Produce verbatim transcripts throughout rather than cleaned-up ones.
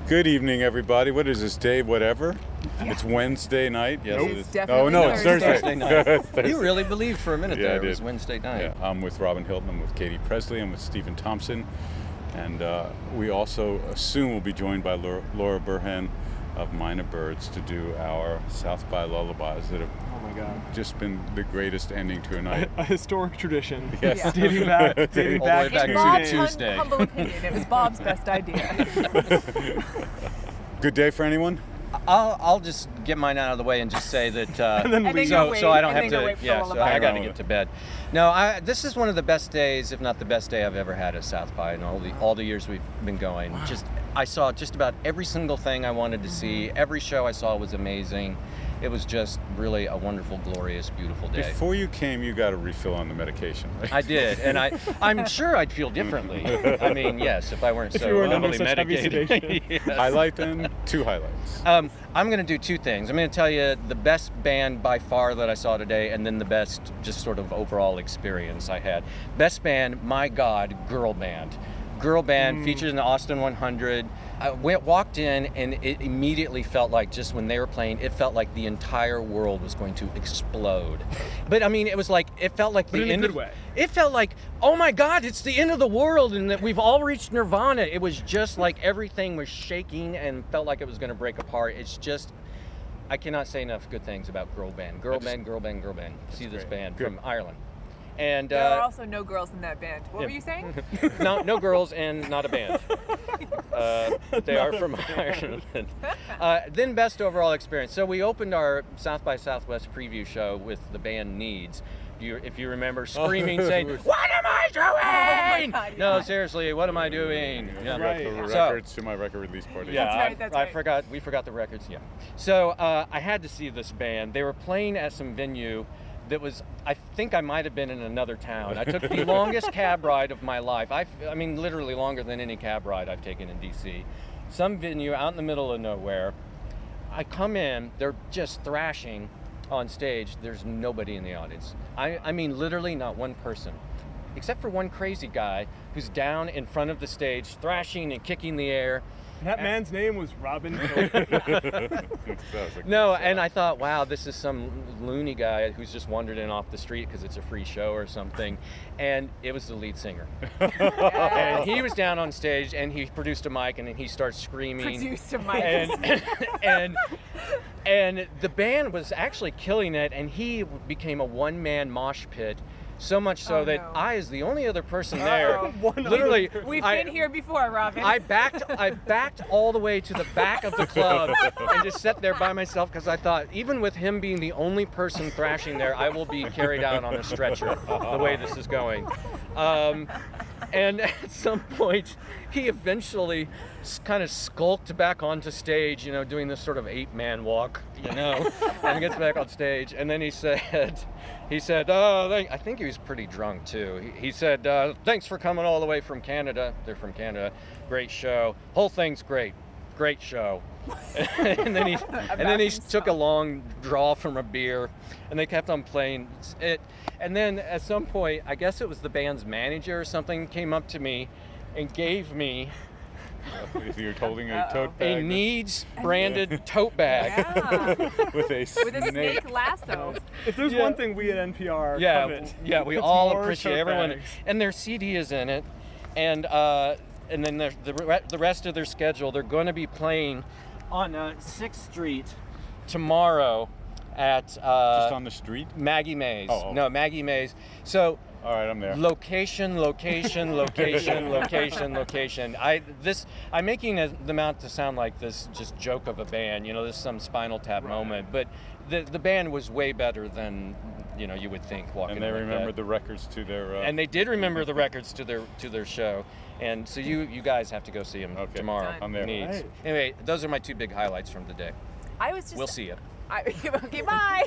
Good evening, everybody. What is this, Dave? Whatever? Yeah. It's Wednesday night. Yes, Nope. it is. It's definitely oh, no, it's Thursday. Thursday. Thursday night. You really believed for a minute Yeah, there I it was did. Wednesday night. Yeah, I'm with Robin Hilton. I'm with Katie Presley. I'm with Stephen Thompson. And uh, we also uh, soon will be joined by Laura, Laura Burhan of Minor Birds to do our South by Lullabies that have Oh my God. just been the greatest ending to a night. A, a historic tradition. Yes. Yeah. Dating back, dating All the back way back In to Bob's Tuesday. hum- humble opinion, it was Bob's best idea. Good day for anyone? I'll I'll just get mine out of the way and just say that. Uh, And then And then we- go so wait, so I don't and have then go to. wait for Yeah, the so lullaby. I got to get to bed. No, I this is one of the best days, if not the best day I've ever had at South by in all the all the years we've been going. Just I saw just about every single thing I wanted to see. Every show I saw was amazing. It was just really a wonderful, glorious, beautiful day. Before you came, you got a refill on the medication, right? I did, and I, I'm sure I'd feel differently. I mean, yes, if I weren't If so you weren't under heavily such heavy medicated. sedation. Yes. Highlight then, two highlights. Um, I'm going to do two things. I'm going to tell you the best band by far that I saw today, and then the best just sort of overall experience I had. Best band, my God, girl band. Girl band featured in the Austin one hundred. I went, walked in, and it immediately felt like, just when they were playing, it felt like the entire world was going to explode. But I mean, it was like, it felt like But the in a end good of, way. It felt like, oh my God, it's the end of the world, and that we've all reached nirvana. It was just like everything was shaking and felt like it was going to break apart. It's just, I cannot say enough good things about girl band. Girl band, girl band, girl band. See this great. band Good. from Ireland. And There are uh, also no girls in that band. What yeah. were you saying? no, no girls and not a band. Uh, they are from Ireland. Uh, then best overall experience. So we opened our South by Southwest preview show with the band Needs. You, if you remember screaming, saying, "What am I doing?" Oh my God, no, yeah. seriously, what am I doing? I Yeah. got Right. the So- records to my record release party. Yeah, That's I, right, that's I right. forgot. We forgot the records. Yeah. So uh, I had to see this band. They were playing at some venue that was. I think I might have been in another town. I took the longest cab ride of my life. I, I mean, literally longer than any cab ride I've taken in D C. Some venue out in the middle of nowhere. I come in. They're just thrashing on stage. There's nobody in the audience. I, I mean, literally not one person. Except for one crazy guy who's down in front of the stage, thrashing and kicking the air. That man's name was Robin Hilton. No, and I thought, wow, this is some loony guy who's just wandered in off the street because it's a free show or something. And it was the lead singer. And he was down on stage, and he produced a mic, and he starts screaming. Produced a mic. And, and and the band was actually killing it, and he became a one-man mosh pit. So much so Oh, that no. I, as the only other person there, Uh-oh. One literally, We've I, been here before, Robin. I backed I backed all the way to the back of the club and just sat there by myself because I thought, even with him being the only person thrashing there, I will be carried out on a stretcher the way this is going. Um, and at some point, he eventually kind of skulked back onto stage, you know, doing this sort of eight-man walk, you know, and he gets back on stage, and then he said, he said, oh, thank, I think he was pretty drunk too. He, he said, uh, thanks for coming all the way from Canada. They're from Canada. Great show. Whole thing's great. Great show. and then he and then he took a long draw from a beer, and they kept on playing it. And then at some point, I guess it was the band's manager or something, came up to me and gave me You're holding a Uh-oh. tote a bag Needs branded tote bag. yeah. with a snake. With a snake lasso. If there's Yeah. one thing we at N P R Yeah, covet, yeah, we it's all more appreciate tote everyone, bags. and their C D is in it, and uh, and then the the, re- the rest of their schedule. They're going to be playing on uh, sixth Street tomorrow at uh, Just on the street? Maggie Mays. Oh, oh. No, Maggie Mays. So. All right, I'm there. Location, location, location, location, location. I this I'm making a, them out to sound like this just joke of a band. You know, this is some Spinal Tap moment, but the the band was way better than you know you would think walking. and they in like remembered that. the records to their... Uh, And they did remember the records to their to their show, and so you you guys have to go see them Okay. tomorrow. Done. I'm there. Needs. Right. Anyway, those are my two big highlights from today. I was just. We'll see you. I, okay, bye.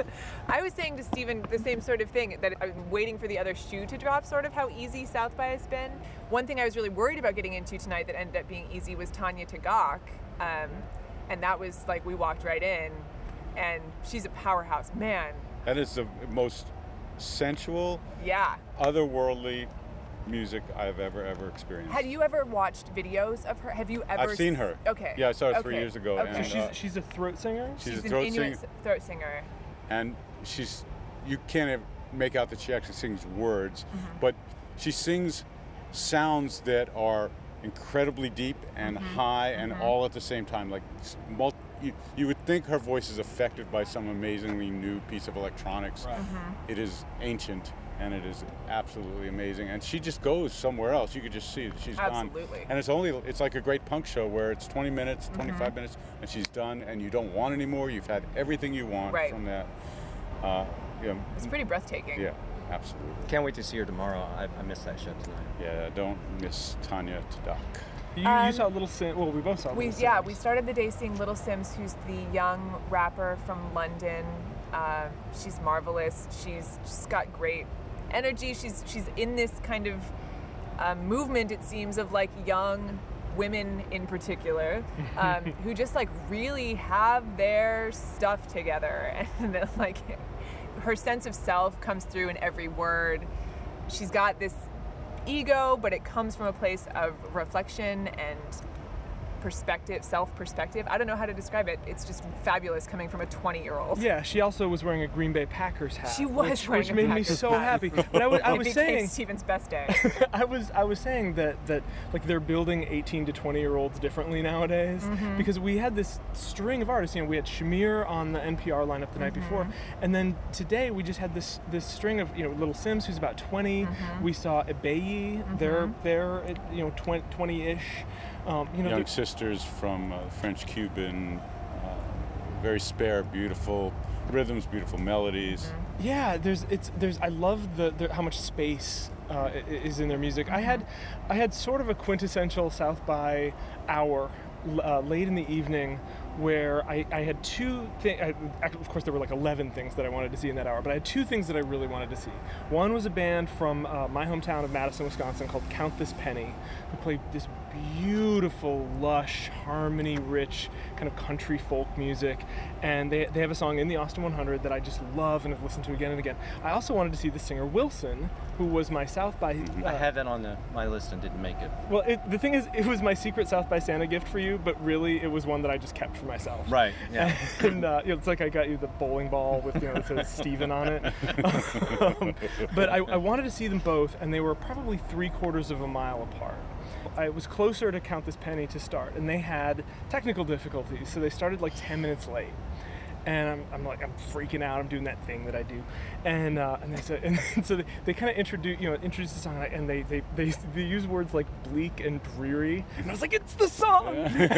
I was saying to Stephen the same sort of thing, that I'm waiting for the other shoe to drop, sort of how easy South by has been. One thing I was really worried about getting into tonight that ended up being easy was Tanya Tagaq. Um, and that was like, we walked right in, and she's a powerhouse. Man, That is the most sensual, yeah. otherworldly music I've ever ever experienced. Had you ever watched videos of her? Have you ever? I've seen s- her. Okay. Yeah, I saw her okay. three years ago. Okay. So And, she's uh, she's a throat singer. she's, She's a an throat Inuit singer, s- throat singer. and she's you can't ev- make out that she actually sings words, Mm-hmm. but she sings sounds that are incredibly deep and Mm-hmm. high and all at the same time. Like s- mul- you, you would think her voice is affected by some amazingly new piece of electronics. Right. Mm-hmm. It is ancient and it is absolutely amazing. And she just goes somewhere else. You could just see that she's gone. Absolutely. And it's only it's like a great punk show where it's twenty minutes, Mm-hmm. twenty-five minutes, and she's done, and you don't want any more. You've had everything you want Right. from that. Uh, you know, It's pretty breathtaking. yeah, absolutely. Can't wait to see her tomorrow. I, I missed that show tonight. Yeah, don't miss Tanya Tadak. You, Um, you saw Little Sim. Well, we both saw We Little yeah, Sims. we started the day seeing Little Sims, who's the young rapper from London. Uh, she's marvelous. She's just got great energy. She's she's in this kind of uh, movement, it seems, of like young women in particular, um, who just like really have their stuff together, and then, like her sense of self comes through in every word. She's got this ego, but it comes from a place of reflection and perspective, self-perspective. I don't know how to describe it. It's just fabulous coming from a twenty-year-old. Yeah, she also was wearing a Green Bay Packers hat. She was which, wearing which a made me Packers so hat. happy. But I was, I It was became saying, Steven's best day. I was I was saying that that like they're building eighteen to twenty year olds differently nowadays Mm-hmm. because we had this string of artists. You know, we had Shamir on the N P R lineup the night Mm-hmm. before, and then today we just had this this string of you know Little Sims, who's about twenty. Mm-hmm. We saw Ebeyi. They're they're at, you know twenty-ish. Um, you know, Young they're- sisters from uh, French Cuban, uh, very spare, beautiful rhythms, beautiful melodies. Yeah, there's it's there's I love the, the how much space uh, i- is in their music. I had I had sort of a quintessential South by hour l- uh, late in the evening where I, I had two things. Of course, there were like eleven things that I wanted to see in that hour, but I had two things that I really wanted to see. One was a band from uh, my hometown of Madison, Wisconsin, called Count This Penny, who played this beautiful, lush, harmony-rich kind of country folk music, and they, they have a song in the Austin one hundred that I just love and have listened to again and again. I also wanted to see the singer Wilson, who was my South by. Uh, I had that on the, my list and didn't make it. well, it, the thing is, it was my secret South by Santa gift for you, but really, it was one that I just kept for myself. Right. Yeah. And uh, you know, it's like I got you the bowling ball with you know it says Steven on it. um, but I, I wanted to see them both, and they were probably three quarters of a mile apart. I was closer to Count This Penny to start, and they had technical difficulties, so they started like ten minutes late. And I'm, I'm like, I'm freaking out. I'm doing that thing that I do, and uh, and they said, and so they, they kind of introduce, you know, introduce the song, and they, they they they use words like bleak and dreary, and I was like, it's the song.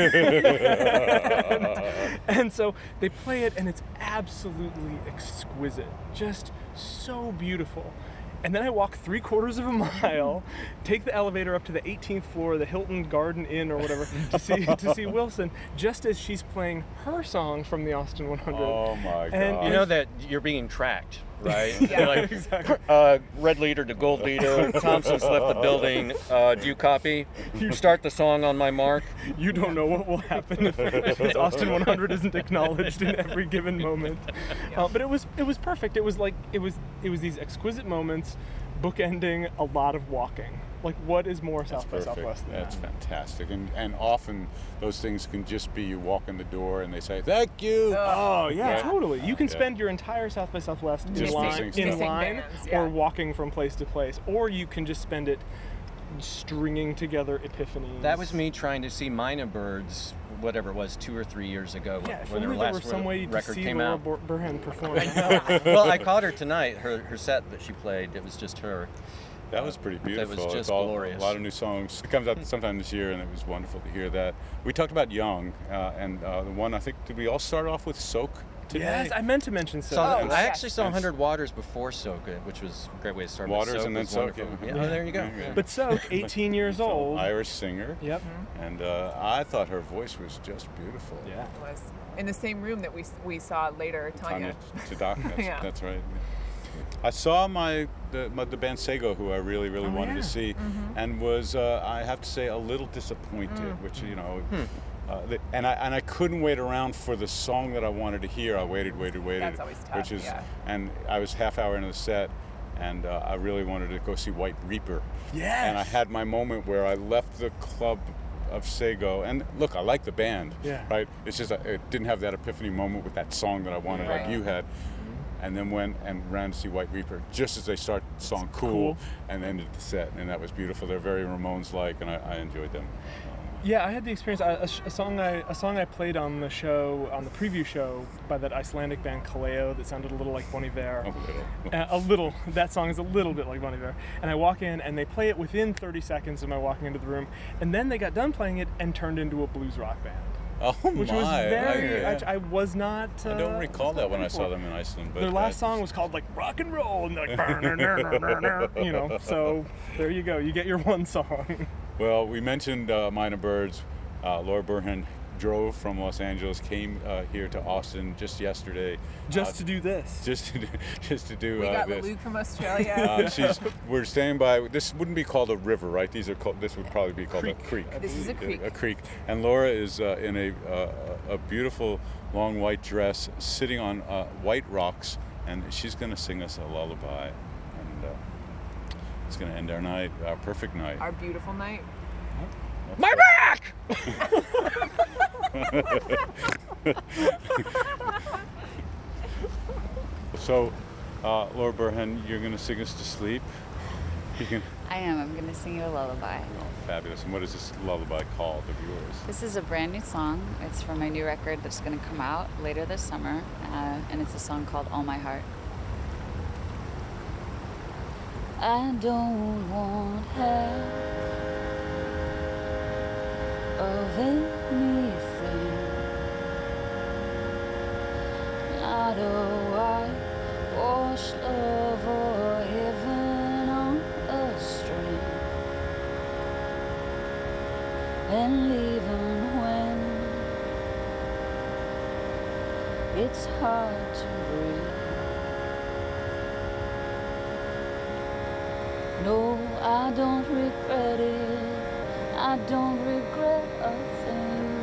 and, and so they play it, and it's absolutely exquisite, just so beautiful. And then I walk three quarters of a mile, take the elevator up to the eighteenth floor of the Hilton Garden Inn or whatever to see to see Wilson, just as she's playing her song from the Austin one hundred. Oh my god! And You know that you're being tracked, right? Yeah. You're like, Exactly. uh, red leader to gold leader. Thompson's left the building. Uh, do you copy? You start the song on my mark. You don't know what will happen if, if this Austin one hundred isn't acknowledged in every given moment. Uh, but it was it was perfect. It was like it was it was these exquisite moments, bookending a lot of walking. Like, what is more That's South by perfect. Southwest than That's that? fantastic. And and often those things can just be you walk in the door and they say thank you. Oh yeah, Yeah. totally. You can Yeah. spend your entire South by Southwest in Just line, missing in stuff. Missing line bands, yeah. or walking from place to place, or you can just spend it stringing together epiphanies. That was me trying to see Mina Birds, whatever it was, two or three years ago. Yeah, if when only their there last were some way to record see came Laura out. Bur- Burhan perform. Well, I caught her tonight. Her her set that she played, it was just her. That was pretty That beautiful. was It's just all, glorious. A lot of new songs. It comes out sometime this year, and it was wonderful to hear that. We talked about Young, uh, and uh, the one I think did we all start off with Soak today? Yes, I meant to mention so. Saw- Oh, I yes. actually saw Yes. one hundred Waters before Soak, uh, which was a great way to start. but Waters Soak and then was Soak, wonderful. yeah. Yeah, oh, there you go. Yeah, yeah. But Soak, eighteen years So, old. Irish singer. Yep. And uh, I thought her voice was just beautiful. Yeah. Was in the same room that we we saw later, Tanya. Tanya Tadak. That's, Yeah. that's right. I saw my the, my the band Sego, who I really really Oh, wanted yeah. to see, and was uh, I have to say a little disappointed, which you know. Uh, the, and I and I couldn't wait around for the song that I wanted to hear. I waited, waited, waited, That's always tough, which is yeah. and I was half hour into the set, and uh, I really wanted to go see White Reaper. Yes. And I had my moment where I left the club of Sego, and look, I like the band, Yeah. right? It's just uh, it didn't have that epiphany moment with that song that I wanted, Right. like you had. And then went and ran to see White Reaper just as they started the song "Cool,", Cool. and ended the set, and that was beautiful. They're very Ramones-like, and I, I enjoyed them. Yeah, I had the experience. A, a, sh- a song I a song I played on the show on the preview show by that Icelandic band Kaleo that sounded a little like Bon Iver. A little. Uh, a little. That song is a little bit like Bon Iver. And I walk in, and they play it within thirty seconds of my walking into the room. And then they got done playing it and turned into a blues rock band, Oh which my! was very. I, I, I was not. Uh, I don't recall was not that when I ready saw for. them in Iceland. But Their last I- song was called like rock and roll, and they're like, "Burn, burn, burn, burn, burn," you know. So there you go. You get your one song. Well, we mentioned uh, Minor Birds. Uh, Laura Burhan drove from Los Angeles, came uh, here to Austin just yesterday. Just uh, to do this. Just to do, just to do We uh, got this. Luke from Australia. Uh, she's, we're staying by. This wouldn't be called a river, right? These are called. This would probably be called Creek. a creek. This is a creek. A, creek. And Laura is uh, in a uh, a beautiful long white dress, sitting on uh, white rocks, and she's going to sing us a lullaby, and uh, it's going to end our night, our perfect night. Our beautiful night. My back! So, uh, Laura Burhan, you're going to sing us to sleep. You can. I am. I'm going to sing you a lullaby. Oh, fabulous. And what is this lullaby called of yours? This is a brand new song. It's from my new record that's going to come out later this summer, uh, and it's a song called All My Heart. I don't want half of anything, not a whitewashed love or heaven on a string. And even when it's hard to breathe, no, I don't regret it. I don't regret a thing.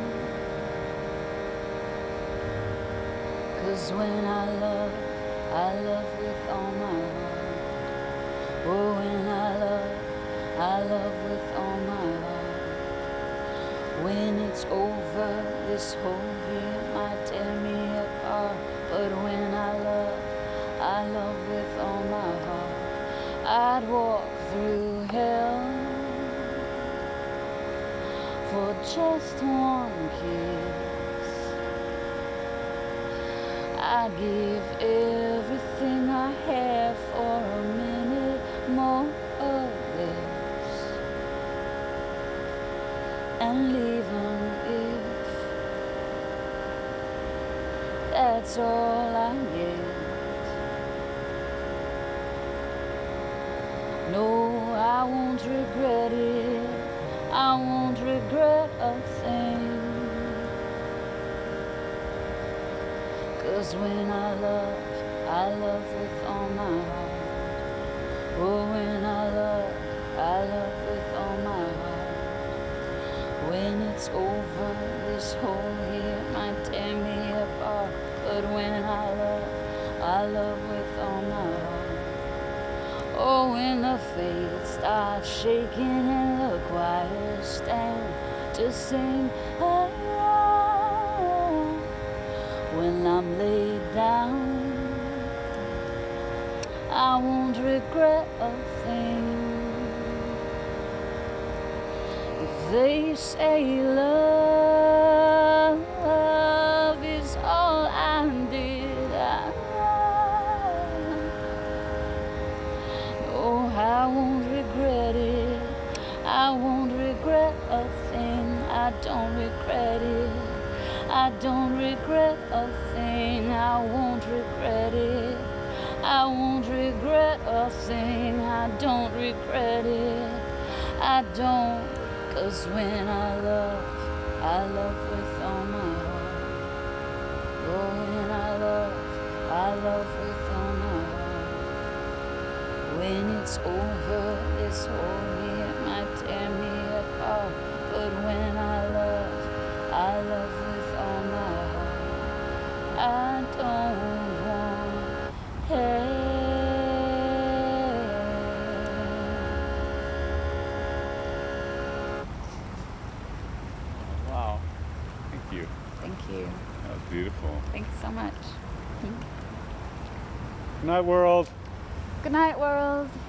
'Cause when I love, I love with all my heart. Oh, when I love, I love with all my heart. When it's over, this whole year might tear me apart. But when I love, I love with all my heart. I'd walk through hell for just one kiss. I'd give everything I have for a minute more or less. And even if that's all I get, no, I won't regret it. I won't regret a thing. 'Cause when I love, I love with all my heart. Oh, when I love, I love with all my heart. When it's over, this whole year might tear me apart. But when I love, I love with all my heart. Oh, when the faith starts shaking and the choir stand to sing along. When I'm laid down, I won't regret a thing. If they say love is all I did, I oh, I won't regret it. I won't regret a thing. I don't regret it. I don't regret a thing. I won't regret it. I won't regret a thing. I don't regret it. I don't. 'Cause when I love, I love with all my heart. Oh, when I love, I love with all my heart. When it's over, this whole year might tear me apart. But when I love, I love with all my heart. I don't want help you. Thank you. That was beautiful. Thank you so much. Good night, world. Good night, world.